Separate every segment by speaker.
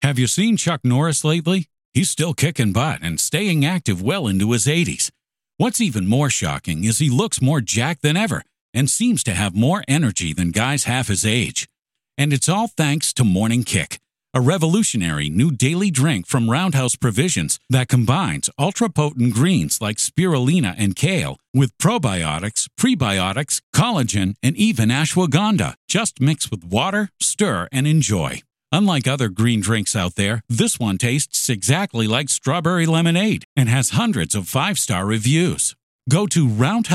Speaker 1: Have you seen Chuck Norris lately? He's still kicking butt and staying active well into his 80s. What's even more shocking is he looks more jacked than ever and seems to have more energy than guys half his age. And it's all thanks to Morning Kick, a revolutionary new daily drink from Roundhouse Provisions that combines ultra-potent greens like spirulina and kale with probiotics, prebiotics, collagen, and even ashwagandha. Just mix with water, stir, and enjoy. Unlike other green drinks out there, this one tastes exactly like strawberry lemonade and has hundreds of 5-star reviews. Go to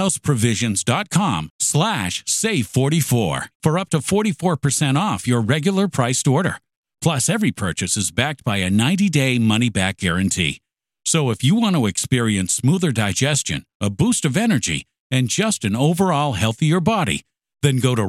Speaker 1: roundhouseprovisions.com/save44 for up to 44% off your regular priced order. Plus, every purchase is backed by a 90-day money-back guarantee. So if you want to experience smoother digestion, a boost of energy, and just an overall healthier body, then go to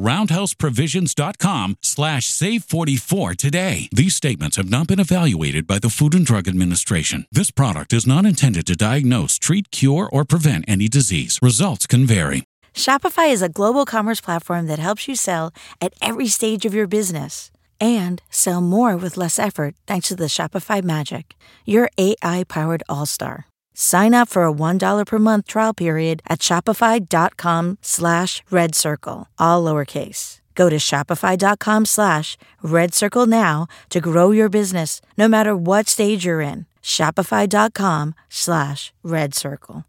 Speaker 1: roundhouseprovisions.com/save44 today. These statements have not been evaluated by the Food and Drug Administration. This product is not intended to diagnose, treat, cure, or prevent any disease. Results can vary.
Speaker 2: Shopify is a global commerce platform that helps you sell at every stage of your business and sell more with less effort thanks to the Shopify Magic, your AI-powered all-star. Sign up for a $1 per month trial period at shopify.com/redcircle, all lowercase. Go to shopify.com/redcircle now to grow your business, no matter what stage you're in. Shopify.com/redcircle.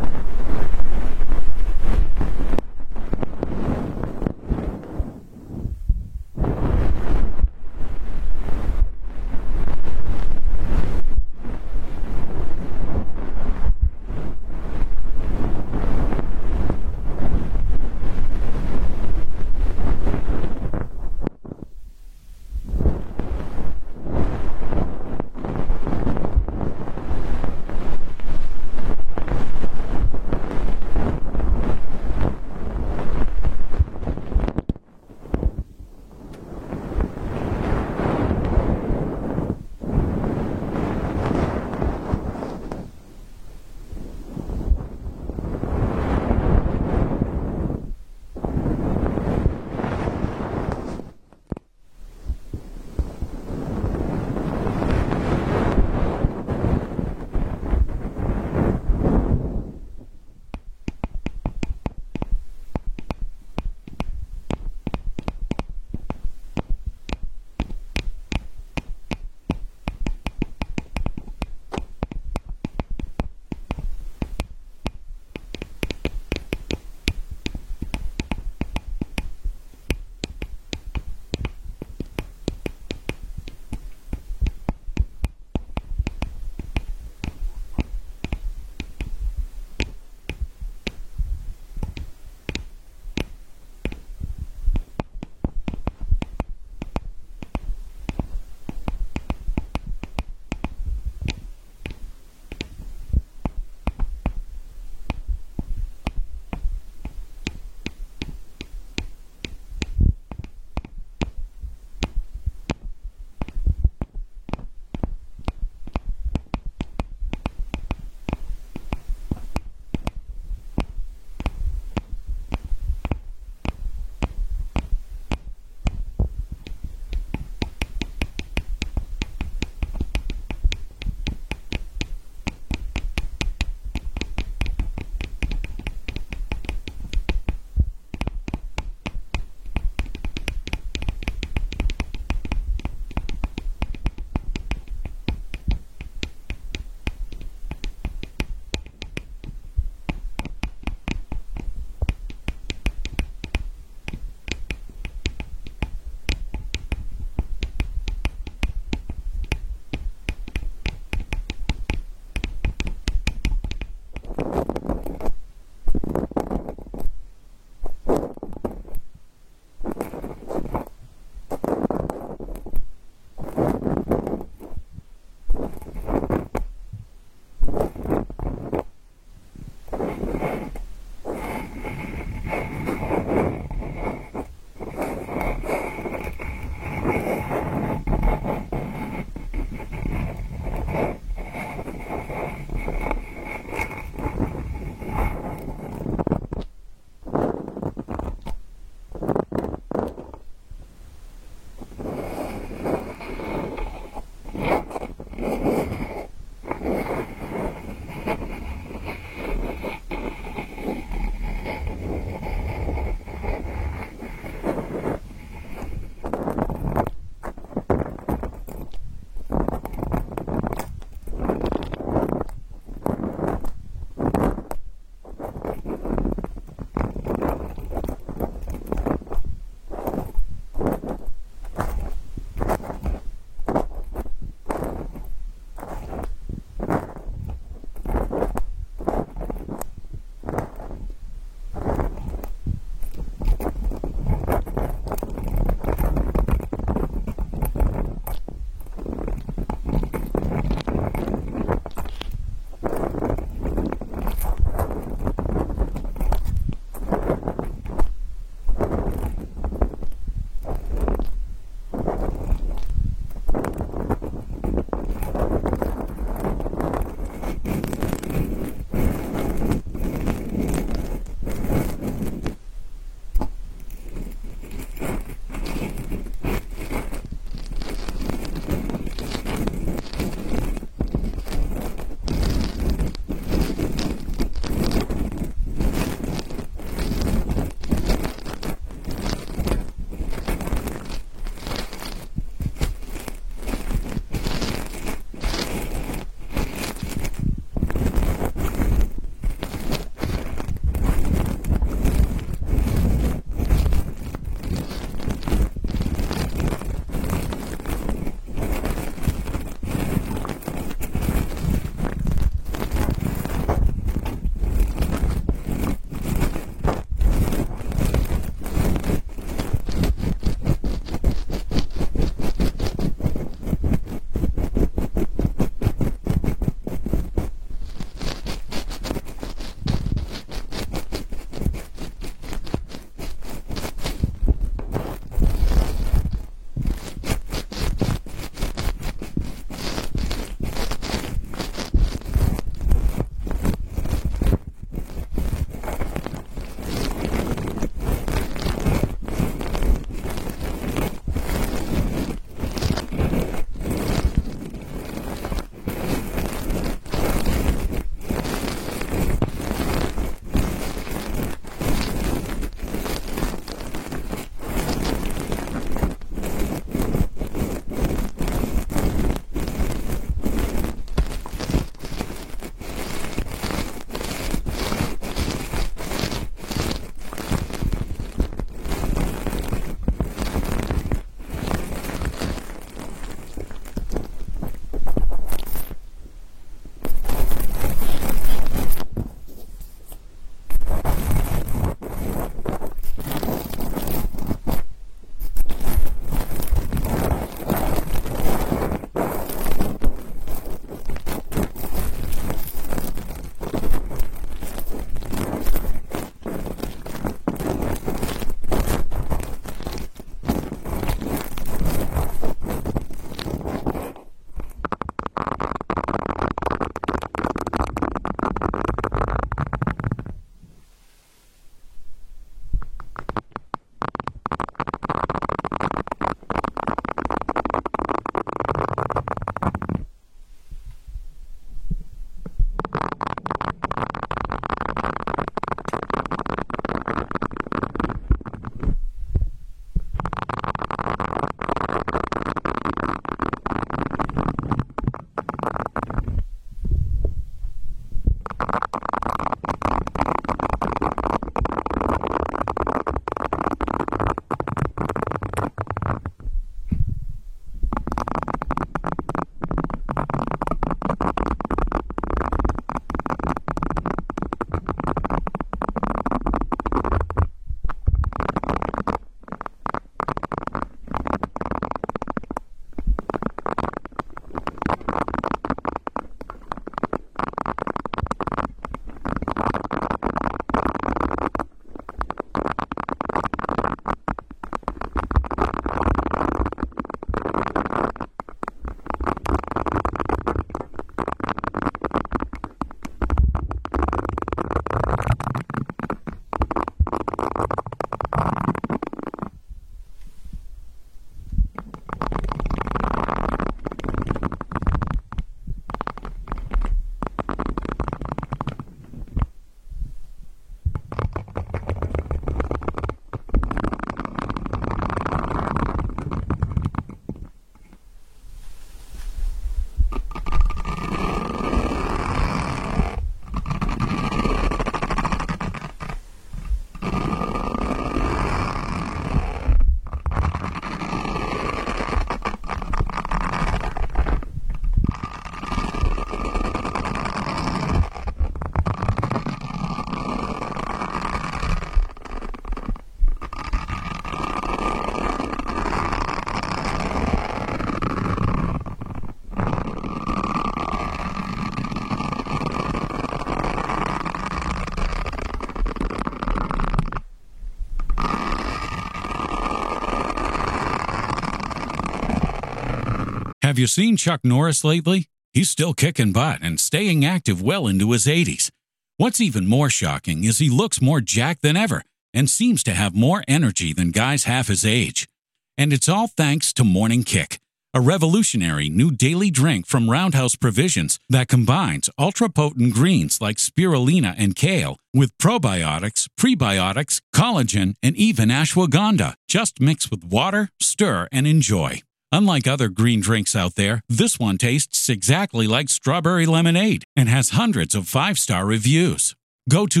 Speaker 1: Have you seen Chuck Norris lately? He's still kicking butt and staying active well into his 80s. What's even more shocking is he looks more jacked than ever and seems to have more energy than guys half his age. And it's all thanks to Morning Kick, a revolutionary new daily drink from Roundhouse Provisions that combines ultra-potent greens like spirulina and kale with probiotics, prebiotics, collagen, and even ashwagandha. Just mix with water, stir, and enjoy. Unlike other green drinks out there, this one tastes exactly like strawberry lemonade and has hundreds of 5-star reviews. Go to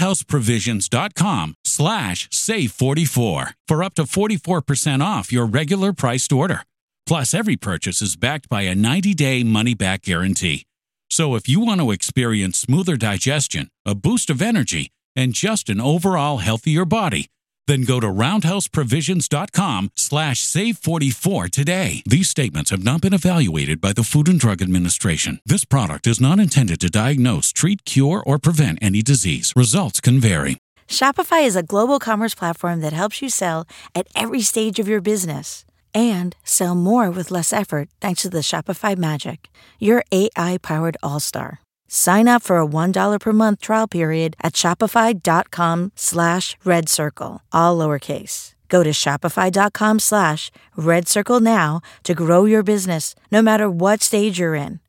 Speaker 1: roundhouseprovisions.com/save44 for up to 44% off your regular priced order. Plus, every purchase is backed by a 90-day money-back guarantee. So if you want to experience smoother digestion, a boost of energy, and just an overall healthier body, then go to roundhouseprovisions.com/save44 today. These statements have not been evaluated by the Food and Drug Administration. This product is not intended to diagnose, treat, cure, or prevent any disease. Results can vary.
Speaker 2: Shopify is a global commerce platform that helps you sell at every stage of your business and sell more with less effort thanks to the Shopify Magic, your AI-powered all-star. Sign up for a $1 per month trial period at shopify.com/redcircle, all lowercase. Go to shopify.com/redcircle now to grow your business no matter what stage you're in.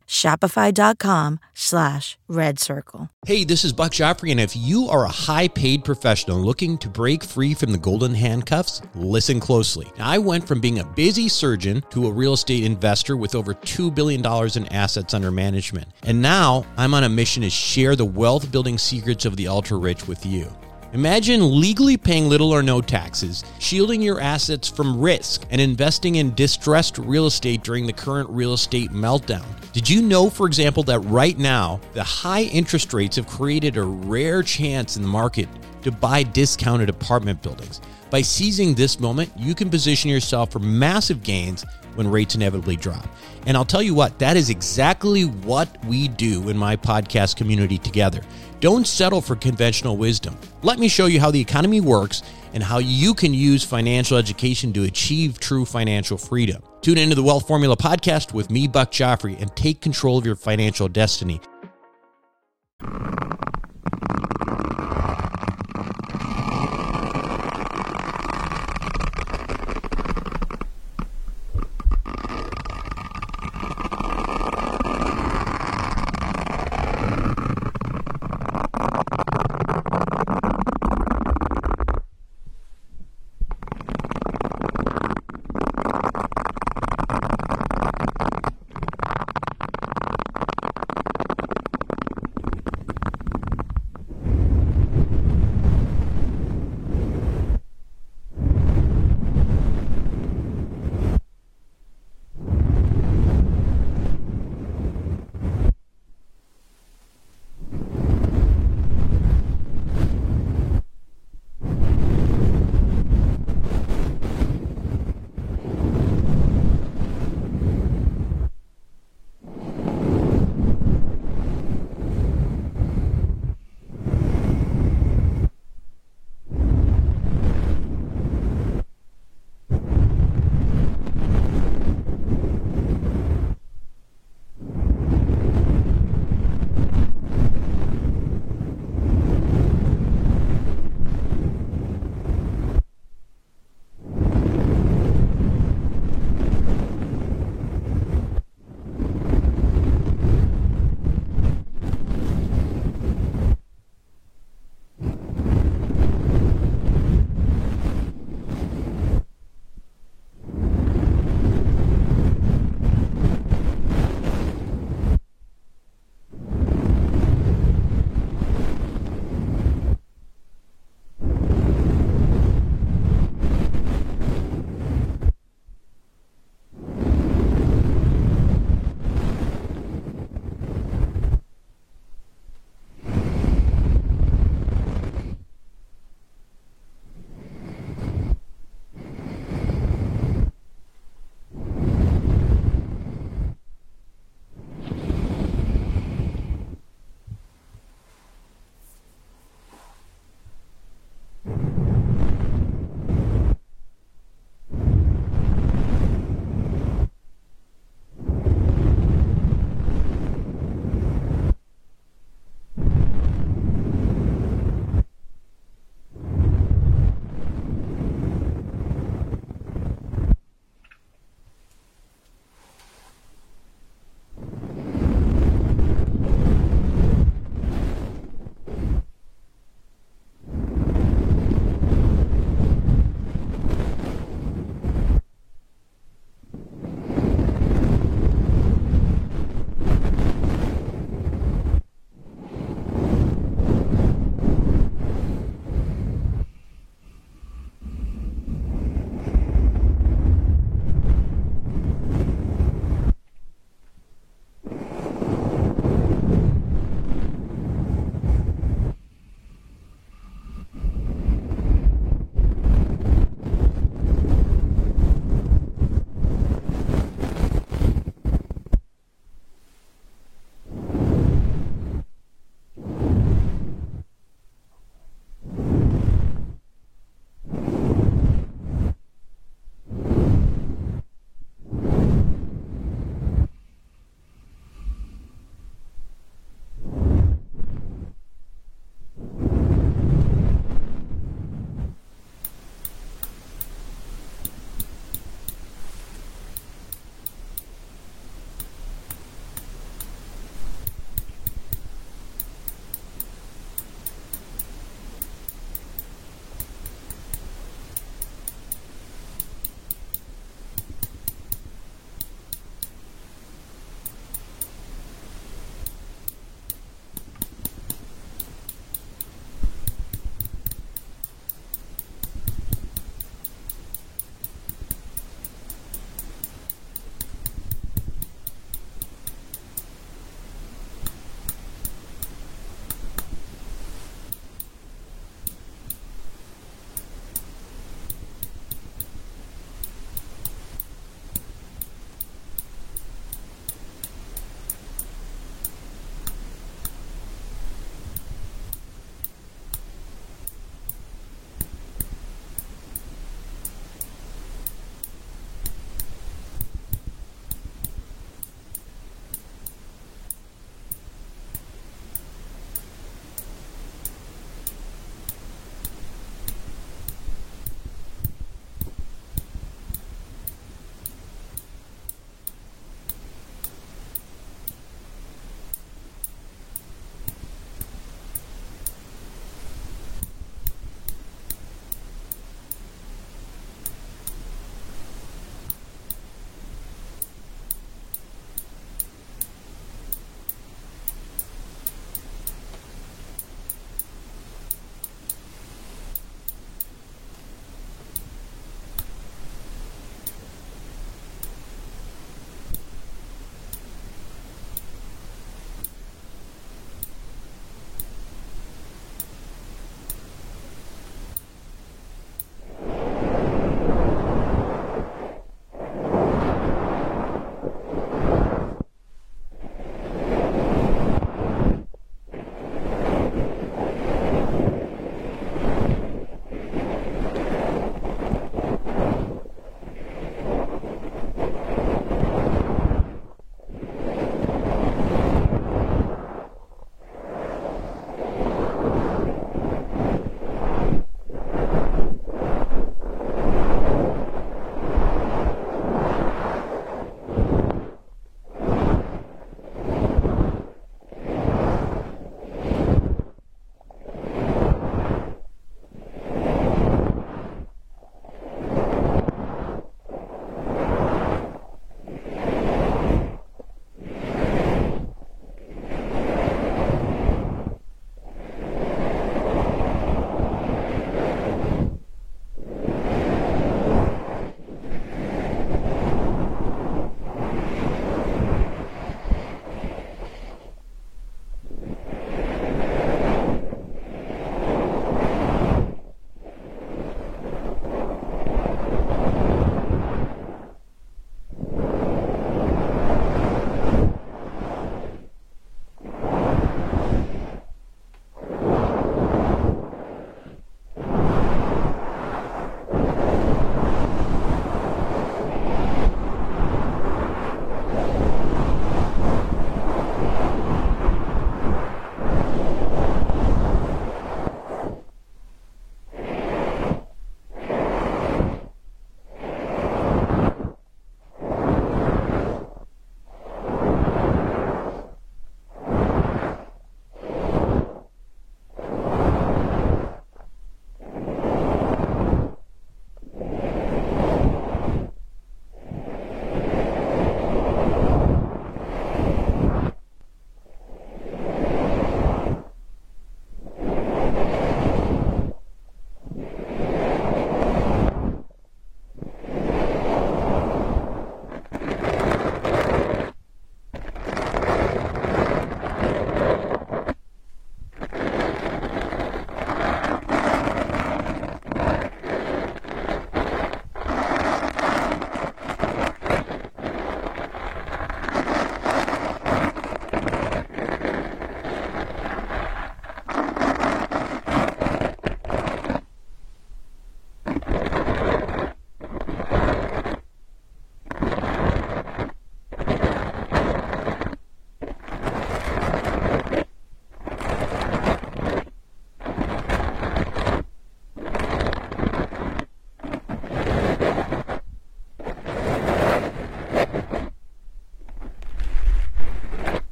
Speaker 2: Shopify.com/redcircle.
Speaker 3: Hey, this is Buck Joffrey, and if you are a high-paid professional looking to break free from the golden handcuffs, listen closely. Now, I went from being a busy surgeon to a real estate investor with over $2 billion in assets under management. And now I'm on a mission to share the wealth-building secrets of the ultra-rich with you. Imagine legally paying little or no taxes, shielding your assets from risk, and investing in distressed real estate during the current real estate meltdown. Did you know, for example, that right now, the high interest rates have created a rare chance in the market to buy discounted apartment buildings? By seizing this moment, you can position yourself for massive gains when rates inevitably drop. And I'll tell you what, that is exactly what we do in my podcast community together. Don't settle for conventional wisdom. Let me show you how the economy works and how you can use financial education to achieve true financial freedom. Tune into the Wealth Formula podcast with me, Buck Joffrey, and take control of your financial destiny.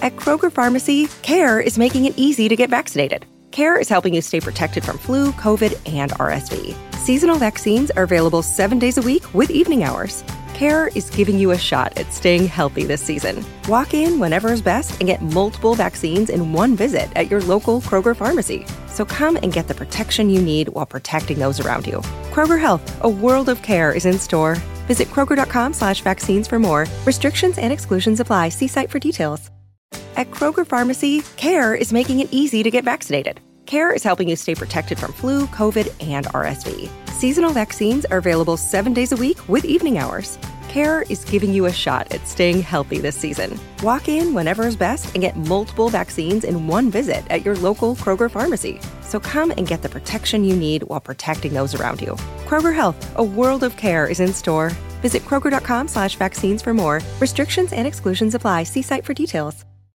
Speaker 4: At Kroger Pharmacy, CARE is making it easy to get vaccinated. CARE is helping you stay protected from flu, COVID, and RSV. Seasonal vaccines are available 7 days a week with evening hours. CARE is giving you a shot at staying healthy this season. Walk in whenever is best and get multiple vaccines in one visit at your local Kroger Pharmacy. So come and get the protection you need while protecting those around you. Kroger Health, a world of care is in store. Visit Kroger.com/vaccines for more. Restrictions and exclusions apply. See site for details. At Kroger Pharmacy, CARE is making it easy to get vaccinated. CARE is helping you stay protected from flu, COVID, and RSV. Seasonal vaccines are available 7 days a week with evening hours. CARE is giving you a shot at staying healthy this season. Walk in whenever is best and get multiple vaccines in one visit at your local Kroger Pharmacy. So come and get the protection you need while protecting those around you. Kroger Health, a world of care is in store. Visit Kroger.com/vaccines for more. Restrictions and exclusions apply. See site for details.